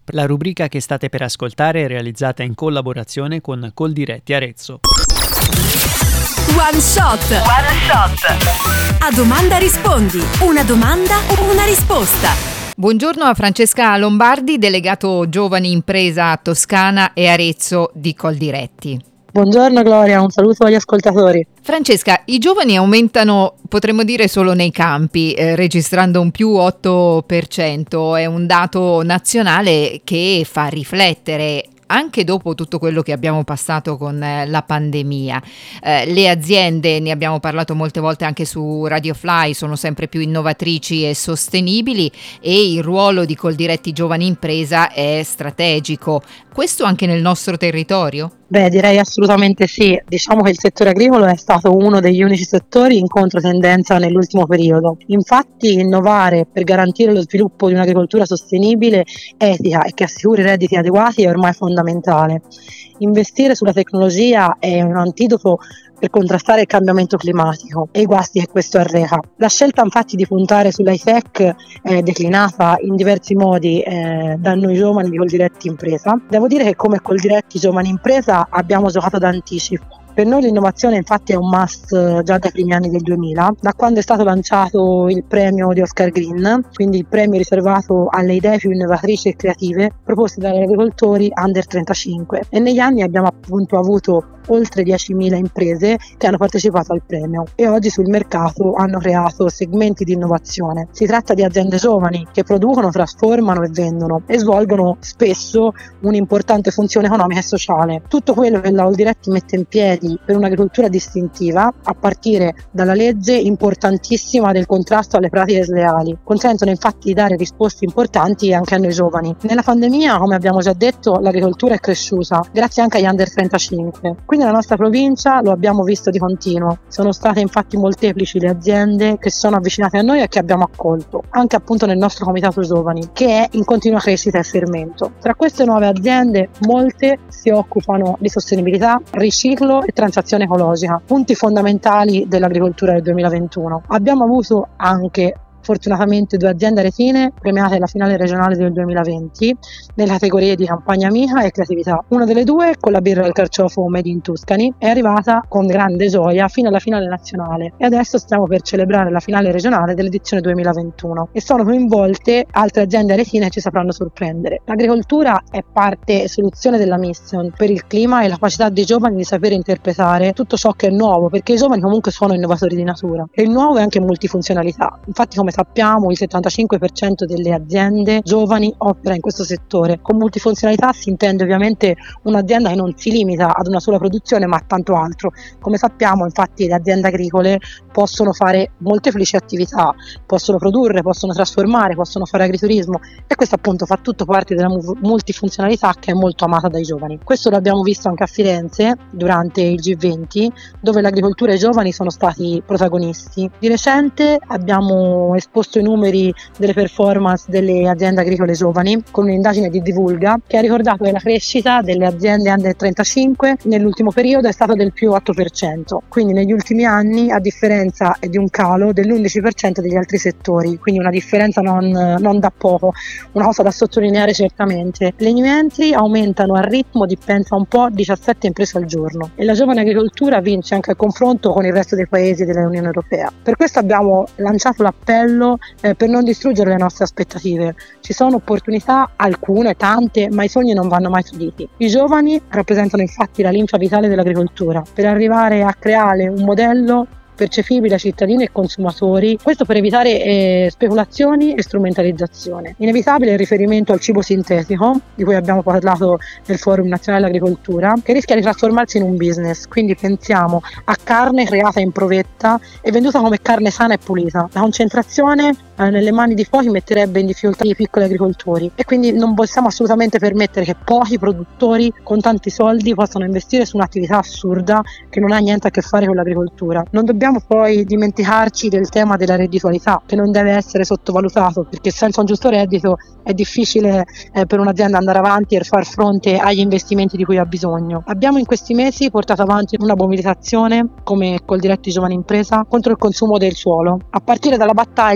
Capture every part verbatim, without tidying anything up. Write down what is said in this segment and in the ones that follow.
La rubrica che state per ascoltare è realizzata in collaborazione con Coldiretti Arezzo. One Shot. One Shot. A domanda rispondi. Una domanda, una risposta. Buongiorno a Francesca Lombardi, delegato Giovani Impresa Toscana e Arezzo di Coldiretti. Buongiorno Gloria, un saluto agli ascoltatori. Francesca, i giovani aumentano, potremmo dire, solo nei campi, eh, registrando un più otto per cento. È un dato nazionale che fa riflettere anche dopo tutto quello che abbiamo passato con eh, la pandemia. Eh, le aziende, ne abbiamo parlato molte volte anche su Radio Fly, sono sempre più innovatrici e sostenibili e il ruolo di Coldiretti Giovani Impresa è strategico. Questo anche nel nostro territorio? Beh, direi assolutamente sì. Diciamo che il settore agricolo è stato uno degli unici settori in controtendenza nell'ultimo periodo. Infatti, innovare per garantire lo sviluppo di un'agricoltura sostenibile, etica e che assicuri redditi adeguati è ormai fondamentale. Investire sulla tecnologia è un antidoto per contrastare il cambiamento climatico e i guasti che questo arreca. La scelta infatti di puntare sull'high tech è declinata in diversi modi eh, da noi giovani di Coldiretti Impresa. Devo dire che come Coldiretti Giovani Impresa abbiamo giocato d'anticipo. Per noi l'innovazione infatti è un must già dai primi anni del duemila, da quando è stato lanciato il premio di Oscar Green, quindi il premio riservato alle idee più innovatrici e creative proposte dagli agricoltori under trentacinque, e negli anni abbiamo appunto avuto oltre diecimila imprese che hanno partecipato al premio e oggi sul mercato hanno creato segmenti di innovazione. Si tratta di aziende giovani che producono, trasformano e vendono e svolgono spesso un'importante funzione economica e sociale. Tutto quello che la Coldiretti mette in piedi per un'agricoltura distintiva, a partire dalla legge importantissima del contrasto alle pratiche sleali, consentono infatti di dare risposte importanti anche a noi giovani. Nella pandemia, come abbiamo già detto, l'agricoltura è cresciuta grazie anche agli under trentacinque. Qui nella nostra provincia lo abbiamo visto di continuo. Sono state infatti molteplici le aziende che sono avvicinate a noi e che abbiamo accolto, anche appunto nel nostro comitato giovani, che è in continua crescita e fermento. Tra queste nuove aziende, molte si occupano di sostenibilità, riciclo e transizione ecologica, punti fondamentali dell'agricoltura del duemilaventuno. Abbiamo avuto anche fortunatamente due aziende aretine premiate alla finale regionale del duemilaventi nelle categorie di campagna amica e creatività. Una delle due, con la birra del carciofo Made in Tuscany, è arrivata con grande gioia fino alla finale nazionale e adesso stiamo per celebrare la finale regionale dell'edizione duemilaventuno e sono coinvolte altre aziende aretine che ci sapranno sorprendere. L'agricoltura è parte e soluzione della mission per il clima e la capacità dei giovani di sapere interpretare tutto ciò che è nuovo, perché i giovani comunque sono innovatori di natura e il nuovo è anche multifunzionalità. Infatti, come sappiamo, il settantacinque per cento delle aziende giovani opera in questo settore. Con multifunzionalità si intende ovviamente un'azienda che non si limita ad una sola produzione ma a tanto altro. Come sappiamo, infatti, le aziende agricole possono fare molteplici attività, possono produrre, possono trasformare, possono fare agriturismo e questo appunto fa tutto parte della multifunzionalità che è molto amata dai giovani. Questo lo abbiamo visto anche a Firenze durante il G venti, dove l'agricoltura e i giovani sono stati protagonisti. Di recente abbiamo esposto i numeri delle performance delle aziende agricole giovani con un'indagine di Divulga che ha ricordato che la crescita delle aziende under trentacinque nell'ultimo periodo è stata del più otto per cento, quindi negli ultimi anni, a differenza di un calo dell'undici per cento degli altri settori, quindi una differenza non, non da poco, una cosa da sottolineare certamente. Le new entry aumentano al ritmo di, pensa un po', diciassette imprese al giorno e la giovane agricoltura vince anche al confronto con il resto dei paesi dell'Unione Europea. Per questo abbiamo lanciato l'appello Eh, per non distruggere le nostre aspettative. Ci sono opportunità, alcune, tante, ma i sogni non vanno mai traditi. I giovani rappresentano infatti la linfa vitale dell'agricoltura per arrivare a creare un modello percepibile a cittadini e consumatori, questo per evitare eh, speculazioni e strumentalizzazione. Inevitabile il riferimento al cibo sintetico, di cui abbiamo parlato nel Forum Nazionale dell'Agricoltura, che rischia di trasformarsi in un business, quindi pensiamo a carne creata in provetta e venduta come carne sana e pulita. La concentrazione eh, nelle mani di pochi metterebbe in difficoltà i piccoli agricoltori e quindi non possiamo assolutamente permettere che pochi produttori con tanti soldi possano investire su un'attività assurda che non ha niente a che fare con l'agricoltura. Non dobbiamo poi dimenticarci del tema della redditualità, che non deve essere sottovalutato, perché senza un giusto reddito è difficile eh, per un'azienda andare avanti e far fronte agli investimenti di cui ha bisogno. Abbiamo in questi mesi portato avanti una mobilitazione come Coldiretti Giovani Impresa contro il consumo del suolo, a partire dalla battaglia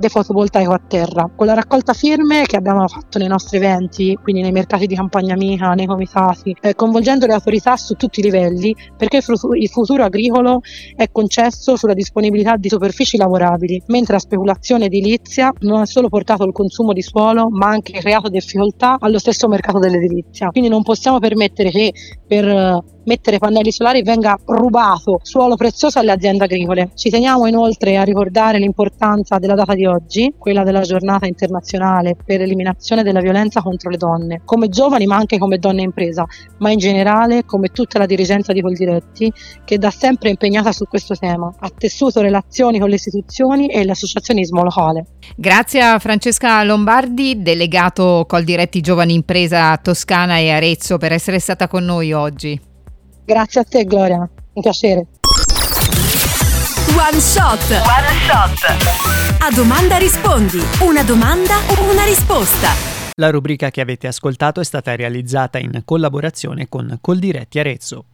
parete fotovoltaico a terra. Con la raccolta firme che abbiamo fatto nei nostri eventi, quindi nei mercati di campagna amica, nei comitati, eh, coinvolgendo le autorità su tutti i livelli, perché il, fru- il futuro agricolo è concesso sulla disponibilità di superfici lavorabili, mentre la speculazione edilizia non ha solo portato il consumo di suolo, ma anche creato difficoltà allo stesso mercato dell'edilizia. Quindi non possiamo permettere che per uh, mettere pannelli solari venga rubato suolo prezioso alle aziende agricole. Ci teniamo inoltre a ricordare l'importanza della data di oggi, quella della giornata internazionale per l'eliminazione della violenza contro le donne, come giovani ma anche come donne impresa, ma in generale come tutta la dirigenza di Coldiretti, che da sempre è impegnata su questo tema, ha tessuto relazioni con le istituzioni e l'associazionismo locale. Grazie a Francesca Lombardi, delegato Coldiretti Giovani Impresa Toscana e Arezzo, per essere stata con noi oggi. Grazie a te Gloria, un piacere. One Shot. One Shot. A domanda rispondi. Una domanda, una risposta. La rubrica che avete ascoltato è stata realizzata in collaborazione con Coldiretti Arezzo.